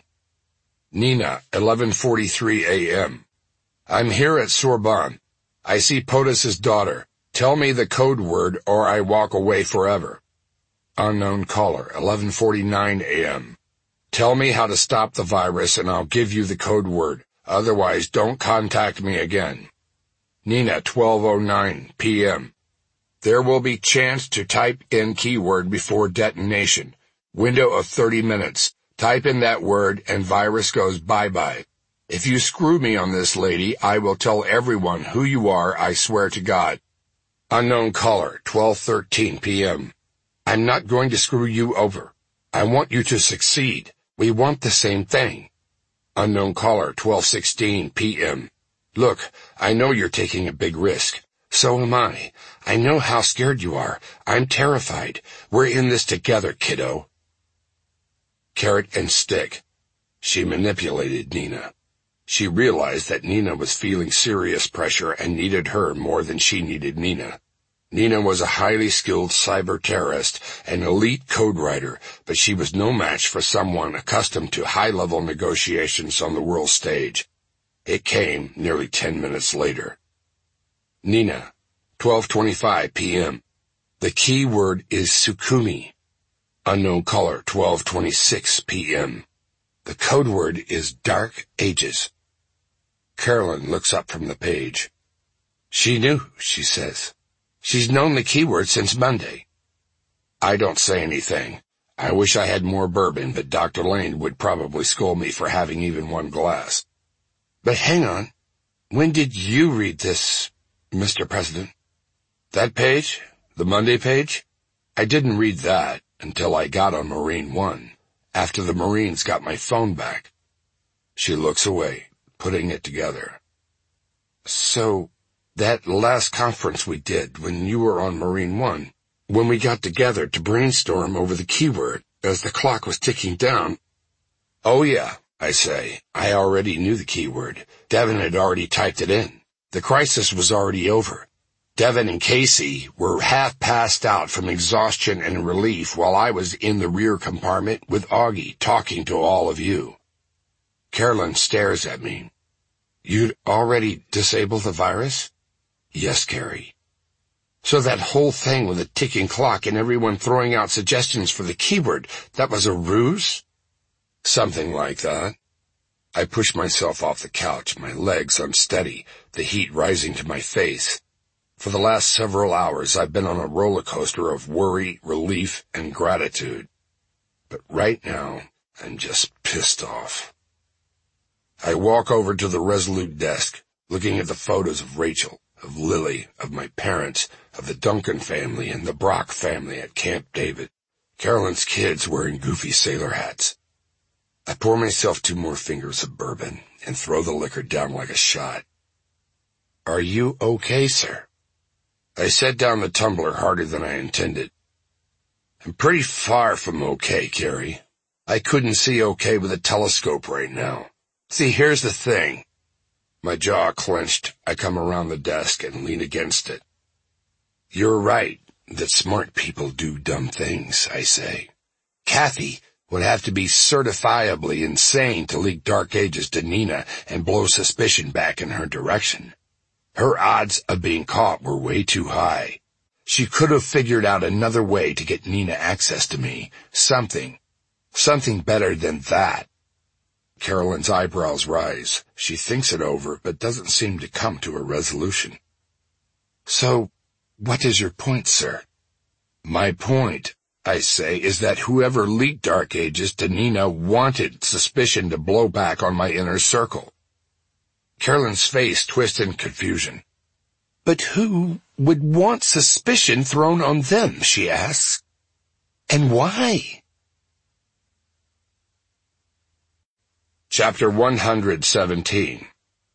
Nina, eleven forty-three a m I'm here at Sorbonne. I see POTUS's daughter. Tell me the code word or I walk away forever. Unknown caller, eleven forty-nine a m Tell me how to stop the virus and I'll give you the code word. Otherwise, don't contact me again. Nina, twelve oh nine p m There will be chance to type in keyword before detonation. Window of thirty minutes. Type in that word and virus goes bye-bye. If you screw me on this, lady, I will tell everyone who you are, I swear to God. Unknown caller, twelve thirteen p m I'm not going to screw you over. I want you to succeed. We want the same thing. Unknown caller, twelve sixteen p m Look, I know you're taking a big risk. So am I. I know how scared you are. I'm terrified. We're in this together, kiddo. Carrot and stick. She manipulated Nina. She realized that Nina was feeling serious pressure and needed her more than she needed Nina. Nina was a highly skilled cyber terrorist, an elite code writer, but she was no match for someone accustomed to high-level negotiations on the world stage. It came nearly ten minutes later. Nina, twelve twenty-five p m The key word is Sukumi. Unknown caller, twelve twenty-six p m The code word is Dark Ages. Carolyn looks up from the page. She knew, she says. She's known the keyword since Monday. I don't say anything. I wish I had more bourbon, but Doctor Lane would probably scold me for having even one glass. But hang on. When did you read this, Mister President? That page? The Monday page? I didn't read that until I got on Marine One, after the Marines got my phone back. She looks away, putting it together. So, that last conference we did when you were on Marine One, when we got together to brainstorm over the keyword as the clock was ticking down. Oh yeah, I say. I already knew the keyword. Devin had already typed it in. The crisis was already over. Devin and Casey were half passed out from exhaustion and relief while I was in the rear compartment with Augie talking to all of you. Carolyn stares at me. You'd already disabled the virus? Yes, Carrie. So that whole thing with the ticking clock and everyone throwing out suggestions for the keyword, that was a ruse? Something like that. I push myself off the couch, my legs unsteady, the heat rising to my face. For the last several hours, I've been on a roller coaster of worry, relief, and gratitude. But right now, I'm just pissed off. I walk over to the Resolute desk, looking at the photos of Rachel, of Lily, of my parents, of the Duncan family and the Brock family at Camp David. Carolyn's kids wearing goofy sailor hats. I pour myself two more fingers of bourbon and throw the liquor down like a shot. Are you okay, sir? I set down the tumbler harder than I intended. I'm pretty far from okay, Carrie. I couldn't see okay with a telescope right now. See, here's the thing. My jaw clenched. I come around the desk and lean against it. You're right that smart people do dumb things, I say. Kathy would have to be certifiably insane to leak Dark Ages to Nina and blow suspicion back in her direction. Her odds of being caught were way too high. She could have figured out another way to get Nina access to me. Something. Something better than that. Carolyn's eyebrows rise. She thinks it over, but doesn't seem to come to a resolution. So, what is your point, sir? My point, I say, is that whoever leaked Dark Ages to Nina wanted suspicion to blow back on my inner circle. Carolyn's face twists in confusion. But who would want suspicion thrown on them, she asks. And why? Chapter one hundred seventeen.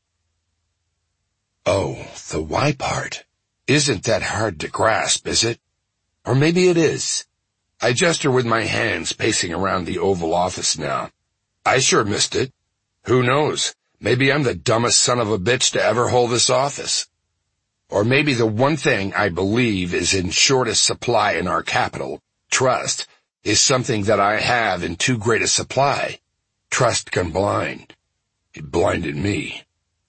Oh, the why part. Isn't that hard to grasp, is it? Or maybe it is. I gesture with my hands, pacing around the Oval Office now. I sure missed it. Who knows? Maybe I'm the dumbest son of a bitch to ever hold this office. Or maybe the one thing I believe is in shortest supply in our capital, trust, is something that I have in too great a supply. Trust can blind. It blinded me.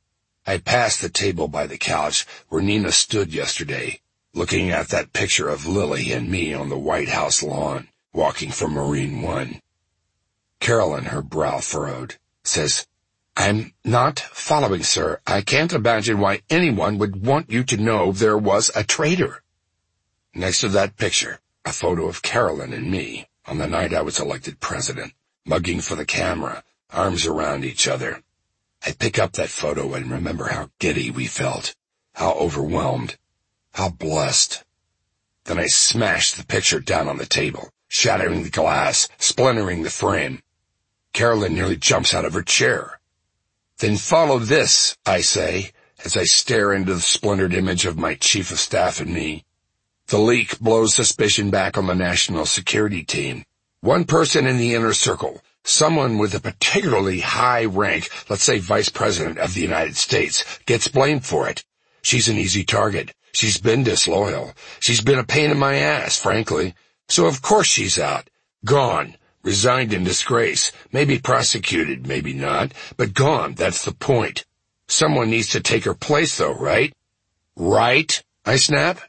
I passed the table by the couch where Nina stood yesterday, looking at that picture of Lily and me on the White House lawn, walking from Marine One. Carolyn, her brow furrowed, says, I'm not following, sir. I can't imagine why anyone would want you to know there was a traitor. Next to that picture, a photo of Carolyn and me on the night I was elected president, mugging for the camera, arms around each other. I pick up that photo and remember how giddy we felt, how overwhelmed, how blessed. Then I smash the picture down on the table, shattering the glass, splintering the frame. Carolyn nearly jumps out of her chair. Then follow this, I say, as I stare into the splintered image of my chief of staff and me. The leak blows suspicion back on the national security team. One person in the inner circle, someone with a particularly high rank, let's say vice president of the United States, gets blamed for it. She's an easy target. She's been disloyal. She's been a pain in my ass, frankly. So of course she's out. Gone. Resigned in disgrace. Maybe prosecuted, maybe not. But gone, that's the point. Someone needs to take her place, though, right? Right? I snap.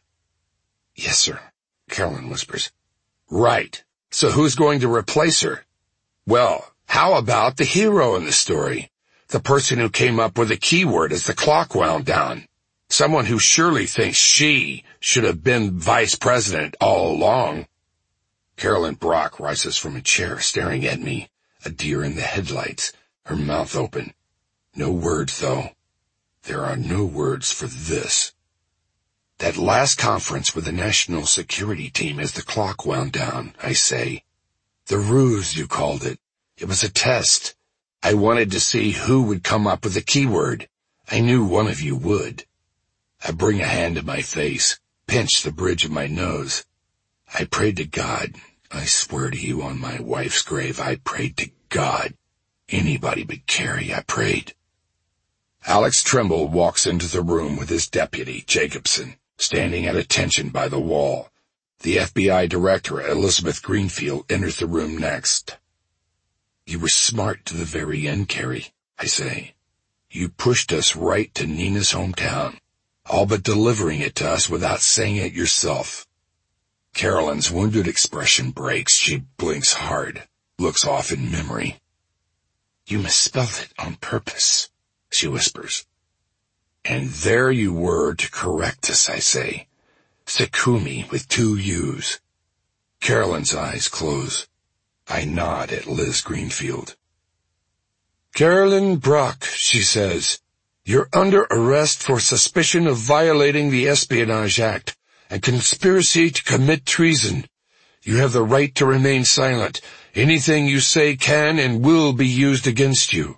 Yes, sir, Carolyn whispers. Right. So who's going to replace her? Well, how about the hero in the story? The person who came up with the keyword as the clock wound down. Someone who surely thinks she should have been vice president all along. Carolyn Brock rises from a chair, staring at me, a deer in the headlights, her mouth open. No words, though. There are no words for this. That last conference with the national security team as the clock wound down, I say. The ruse, you called it. It was a test. I wanted to see who would come up with the keyword. I knew one of you would. I bring a hand to my face, pinch the bridge of my nose. I prayed to God. I swear to you on my wife's grave, I prayed to God. Anybody but Carrie, I prayed. Alex Trimble walks into the room with his deputy, Jacobson, standing at attention by the wall. The F B I director, Elizabeth Greenfield, enters the room next. You were smart to the very end, Carrie, I say. You pushed us right to Nina's hometown, all but delivering it to us without saying it yourself. Carolyn's wounded expression breaks. She blinks hard, looks off in memory. You misspelled it on purpose, she whispers. And there you were to correct us, I say. Sakumi with two U's. Carolyn's eyes close. I nod at Liz Greenfield. Carolyn Brock, she says, you're under arrest for suspicion of violating the Espionage Act and conspiracy to commit treason. You have the right to remain silent. Anything you say can and will be used against you.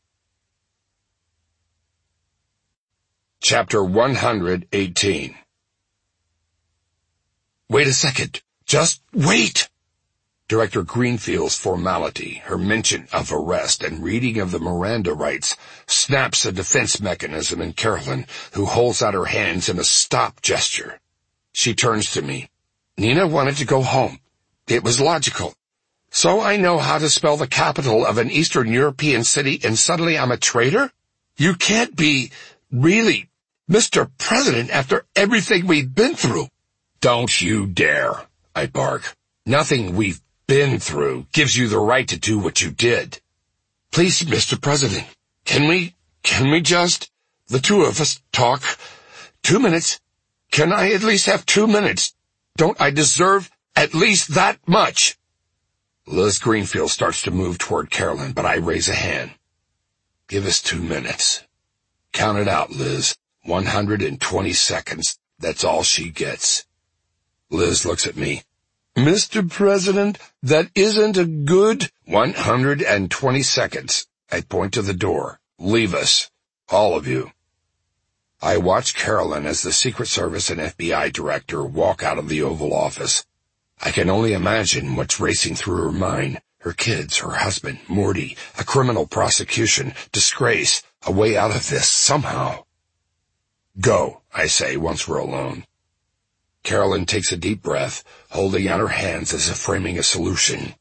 Chapter one hundred eighteen. Wait a second. Just wait! Director Greenfield's formality, her mention of arrest and reading of the Miranda rights, snaps a defense mechanism in Carolyn, who holds out her hands in a stop gesture. She turns to me. Nina wanted to go home. It was logical. So I know how to spell the capital of an Eastern European city and suddenly I'm a traitor? You can't be, really, Mister President after everything we've been through. Don't you dare, I bark. Nothing we've been through gives you the right to do what you did. Please, Mister President, can we, can we just, the two of us, talk? Two minutes? Can I at least have two minutes? Don't I deserve at least that much? Liz Greenfield starts to move toward Carolyn, but I raise a hand. Give us two minutes. Count it out, Liz. One hundred and twenty seconds. That's all she gets. Liz looks at me. Mister President, that isn't a good... One hundred and twenty seconds. I point to the door. Leave us. All of you. I watch Carolyn as the Secret Service and F B I director walk out of the Oval Office. I can only imagine what's racing through her mind. Her kids, her husband, Morty, a criminal prosecution, disgrace, a way out of this somehow. Go, I say once we're alone. Carolyn takes a deep breath, holding out her hands as if framing a solution.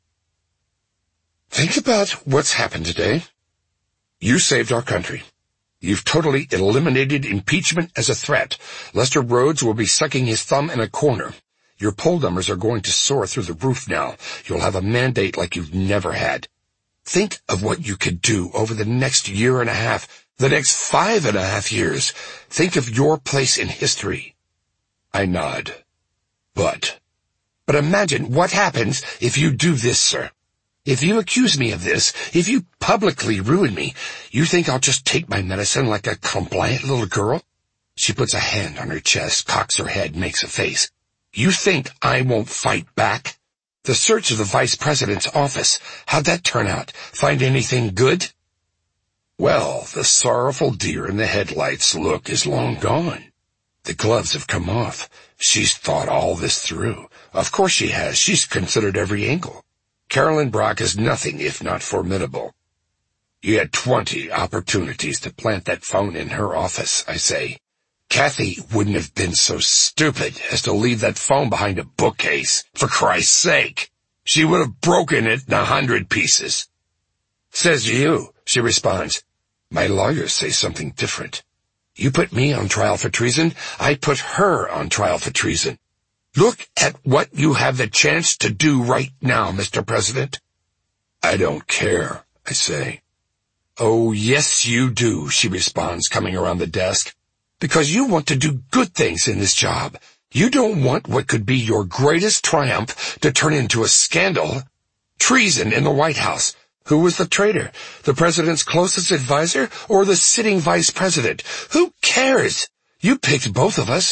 Think about what's happened today. You saved our country. You've totally eliminated impeachment as a threat. Lester Rhodes will be sucking his thumb in a corner. Your poll numbers are going to soar through the roof now. You'll have a mandate like you've never had. Think of what you could do over the next year and a half, the next five and a half years. Think of your place in history. I nod. But, but imagine what happens if you do this, sir. If you accuse me of this, if you publicly ruin me, you think I'll just take my medicine like a compliant little girl? She puts a hand on her chest, cocks her head, makes a face. You think I won't fight back? The search of the vice president's office, how'd that turn out? Find anything good? Well, the sorrowful deer in the headlights look is long gone. The gloves have come off. She's thought all this through. Of course she has. She's considered every angle. Carolyn Brock is nothing if not formidable. You had twenty opportunities to plant that phone in her office, I say. Kathy wouldn't have been so stupid as to leave that phone behind a bookcase, for Christ's sake. She would have broken it in a hundred pieces. Says you, she responds. My lawyers say something different. You put me on trial for treason, I put her on trial for treason. Look at what you have the chance to do right now, Mister President. I don't care, I say. Oh, yes, you do, she responds, coming around the desk. Because you want to do good things in this job. You don't want what could be your greatest triumph to turn into a scandal. Treason in the White House. Who was the traitor? The president's closest advisor or the sitting vice president? Who cares? You picked both of us.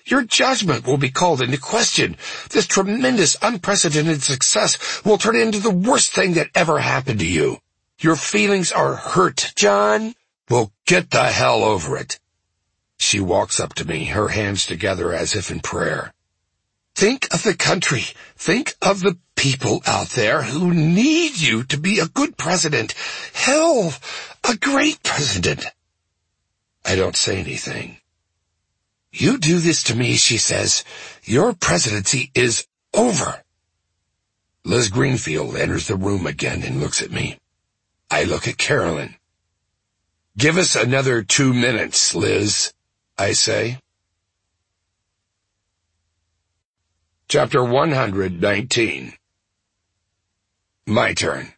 Your judgment will be called into question. This tremendous, unprecedented success will turn into the worst thing that ever happened to you. Your feelings are hurt, John. Well, get the hell over it. She walks up to me, her hands together as if in prayer. Think of the country. Think of the people out there who need you to be a good president. Hell, a great president. I don't say anything. You do this to me, she says. Your presidency is over. Liz Greenfield enters the room again and looks at me. I look at Carolyn. Give us another two minutes, Liz, I say. Chapter one hundred nineteen. My turn.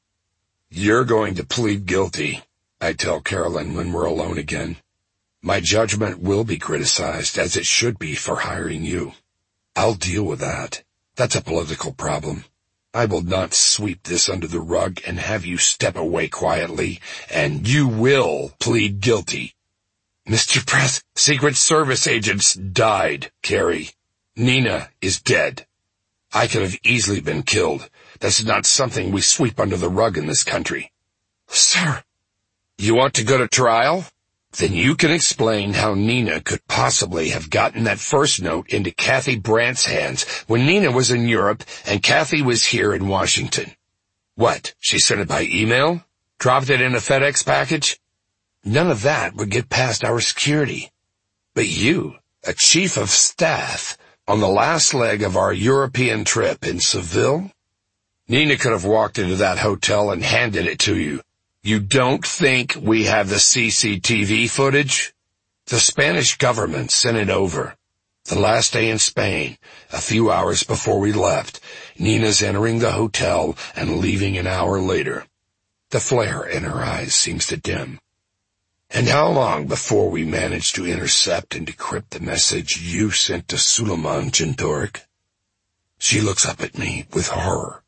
You're going to plead guilty, I tell Carolyn when we're alone again. My judgment will be criticized, as it should be for hiring you. I'll deal with that. That's a political problem. I will not sweep this under the rug and have you step away quietly, and you will plead guilty. Mister Press, Secret Service agents died, Carrie. Nina is dead. I could have easily been killed. This is not something we sweep under the rug in this country. Sir, you want to go to trial? Then you can explain how Nina could possibly have gotten that first note into Kathy Brandt's hands when Nina was in Europe and Kathy was here in Washington. What, she sent it by email? Dropped it in a FedEx package? None of that would get past our security. But you, a chief of staff, on the last leg of our European trip in Seville? Nina could have walked into that hotel and handed it to you. You don't think we have the C C T V footage? The Spanish government sent it over. The last day in Spain, a few hours before we left, Nina's entering the hotel and leaving an hour later. The flare in her eyes seems to dim. And how long before we managed to intercept and decrypt the message you sent to Suleiman Jindork? She looks up at me with horror.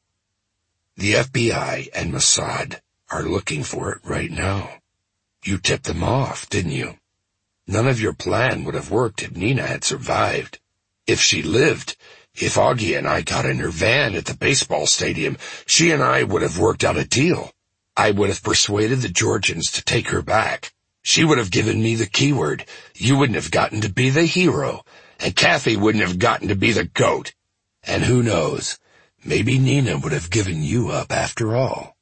The F B I and Mossad are looking for it right now. You tipped them off, didn't you? None of your plan would have worked if Nina had survived. If she lived, if Augie and I got in her van at the baseball stadium, she and I would have worked out a deal. I would have persuaded the Georgians to take her back. She would have given me the keyword. You wouldn't have gotten to be the hero, and Kathy wouldn't have gotten to be the goat. And who knows, maybe Nina would have given you up after all.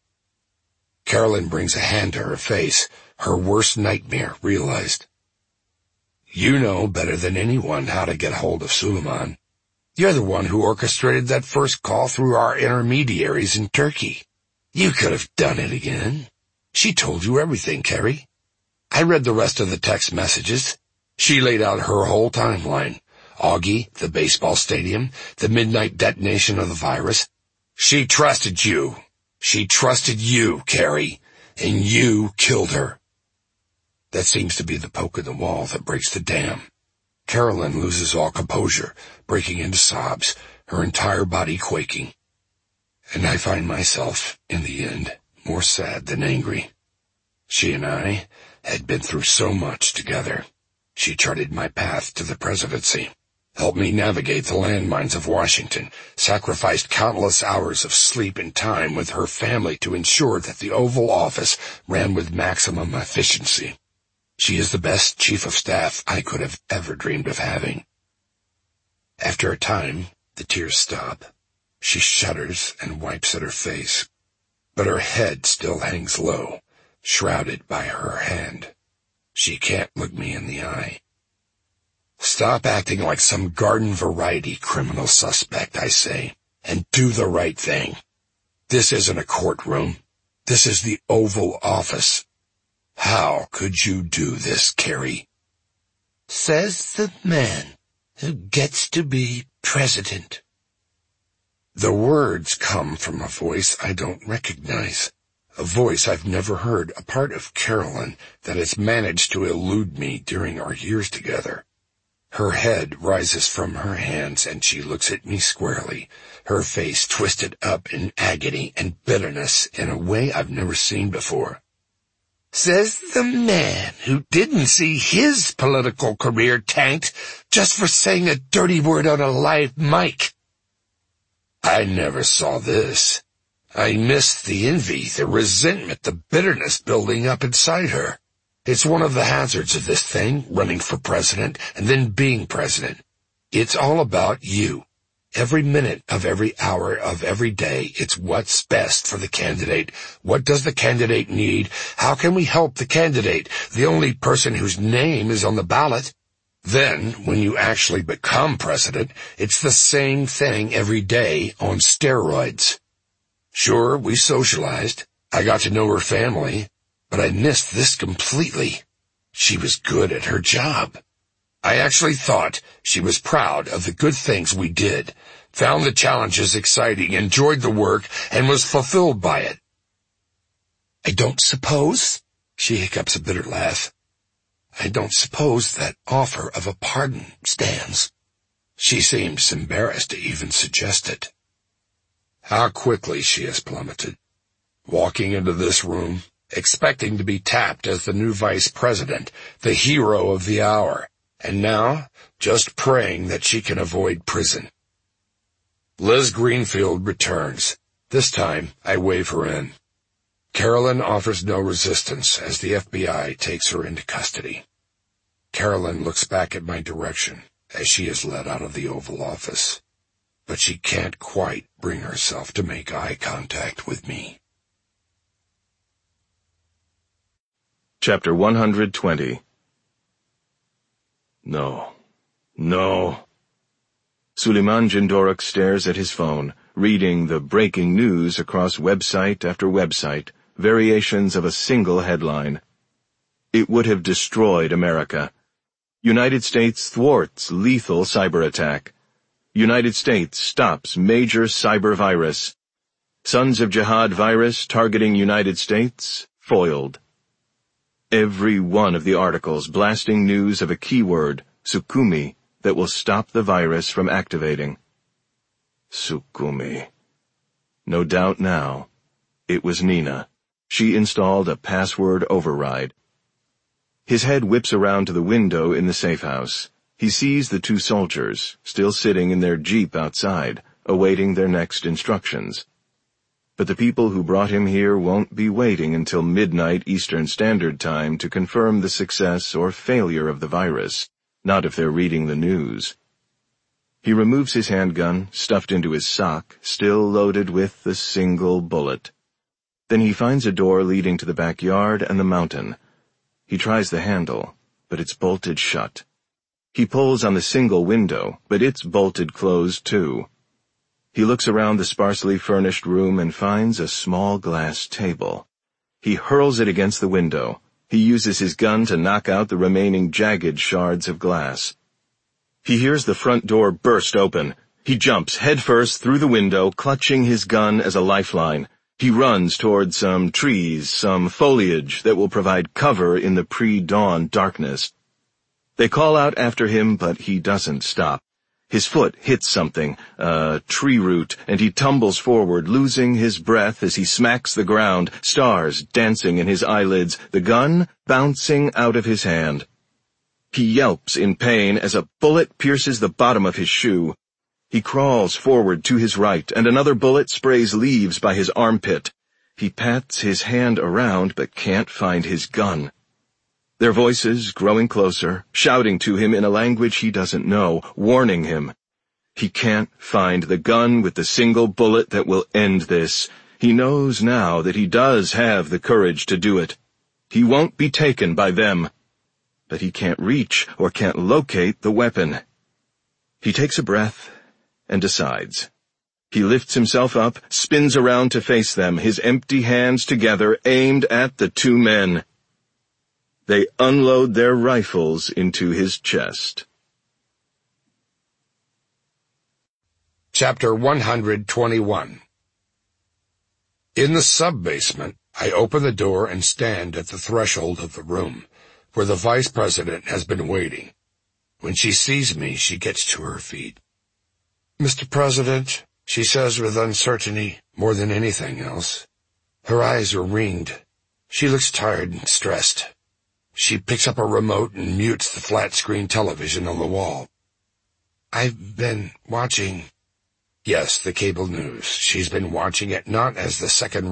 Carolyn brings a hand to her face, her worst nightmare realized. You know better than anyone how to get hold of Suleiman. You're the one who orchestrated that first call through our intermediaries in Turkey. You could have done it again. She told you everything, Carrie. I read the rest of the text messages. She laid out her whole timeline. Augie, the baseball stadium, the midnight detonation of the virus. She trusted you. She trusted you, Carrie, and you killed her. That seems to be the poke in the wall that breaks the dam. Carolyn loses all composure, breaking into sobs, her entire body quaking. And I find myself, in the end, more sad than angry. She and I had been through so much together. She charted my path to the presidency, helped me navigate the landmines of Washington, sacrificed countless hours of sleep and time with her family to ensure that the Oval Office ran with maximum efficiency. She is the best chief of staff I could have ever dreamed of having. After a time, the tears stop. She shudders and wipes at her face, but her head still hangs low, shrouded by her hand. She can't look me in the eye. Stop acting like some garden variety criminal suspect, I say, and do the right thing. This isn't a courtroom. This is the Oval Office. How could you do this, Carrie? Says the man who gets to be president. The words come from a voice I don't recognize. A voice I've never heard, a part of Carolyn that has managed to elude me during our years together. Her head rises from her hands and she looks at me squarely, her face twisted up in agony and bitterness in a way I've never seen before. Says the man who didn't see his political career tanked just for saying a dirty word on a live mic. I never saw this. I missed the envy, the resentment, the bitterness building up inside her. It's one of the hazards of this thing, running for president and then being president. It's all about you. Every minute of every hour of every day, it's what's best for the candidate. What does the candidate need? How can we help the candidate, the only person whose name is on the ballot? Then, when you actually become president, it's the same thing every day on steroids. Sure, we socialized. I got to know her family, but I missed this completely. She was good at her job. I actually thought she was proud of the good things we did, found the challenges exciting, enjoyed the work, and was fulfilled by it. I don't suppose, she hiccups a bitter laugh, I don't suppose that offer of a pardon stands. She seems embarrassed to even suggest it. How quickly she has plummeted. Walking into this room, expecting to be tapped as the new vice president, the hero of the hour, and now just praying that she can avoid prison. Liz Greenfield returns. This time, I wave her in. Carolyn offers no resistance as the F B I takes her into custody. Carolyn looks back at my direction as she is led out of the Oval Office, but she can't quite bring herself to make eye contact with me. Chapter one hundred twenty. No. No. Suleiman Jindoruk stares at his phone, reading the breaking news across website after website, variations of a single headline. It would have destroyed America. United States thwarts lethal cyber attack. United States stops major cyber virus. Sons of Jihad virus targeting United States foiled. Every one of the articles blasting news of a keyword, Sukumi, that will stop the virus from activating. Sukumi. No doubt now. It was Nina. She installed a password override. His head whips around to the window in the safe house. He sees the two soldiers, still sitting in their jeep outside, awaiting their next instructions. But the people who brought him here won't be waiting until midnight Eastern Standard Time to confirm the success or failure of the virus, not if they're reading the news. He removes his handgun, stuffed into his sock, still loaded with the single bullet. Then he finds a door leading to the backyard and the mountain. He tries the handle, but it's bolted shut. He pulls on the single window, but it's bolted closed too. He looks around the sparsely furnished room and finds a small glass table. He hurls it against the window. He uses his gun to knock out the remaining jagged shards of glass. He hears the front door burst open. He jumps headfirst through the window, clutching his gun as a lifeline. He runs toward some trees, some foliage that will provide cover in the pre-dawn darkness. They call out after him, but he doesn't stop. His foot hits something, a tree root, and he tumbles forward, losing his breath as he smacks the ground, stars dancing in his eyelids, the gun bouncing out of his hand. He yelps in pain as a bullet pierces the bottom of his shoe. He crawls forward to his right, and another bullet sprays leaves by his armpit. He pats his hand around, but can't find his gun. Their voices growing closer, shouting to him in a language he doesn't know, warning him. He can't find the gun with the single bullet that will end this. He knows now that he does have the courage to do it. He won't be taken by them. But he can't reach or can't locate the weapon. He takes a breath and decides. He lifts himself up, spins around to face them, his empty hands together, aimed at the two men. They unload their rifles into his chest. Chapter one hundred twenty-one. In the sub-basement, I open the door and stand at the threshold of the room, where the vice president has been waiting. When she sees me, she gets to her feet. Mister President, she says with uncertainty more than anything else. Her eyes are ringed. She looks tired and stressed. She picks up a remote and mutes the flat-screen television on the wall. I've been watching... Yes, the cable news. She's been watching it not as the second